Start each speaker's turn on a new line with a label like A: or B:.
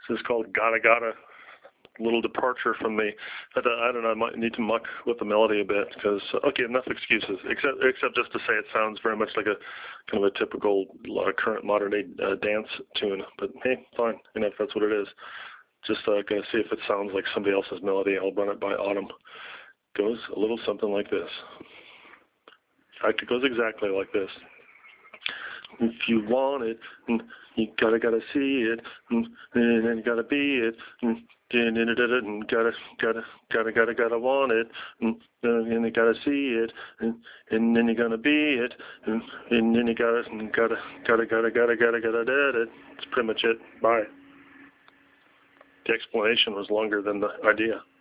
A: This is called Gotta Gotta. Little departure from the, I don't know, I might need to muck with the melody a bit because, okay, enough excuses, except just to say it sounds very much like a kind of a typical current modern day dance tune, but hey, fine, if that's what it is. Just going to see if it sounds like somebody else's melody. I'll run it by Autumn. Goes a little something like this. In fact, it goes exactly like this. If you want it, you gotta see it, and then you gotta be it, and gotta want it, and you gotta see it, and then you're gonna be it, and then you gotta it. That's pretty much it. Bye. The explanation was longer than the idea.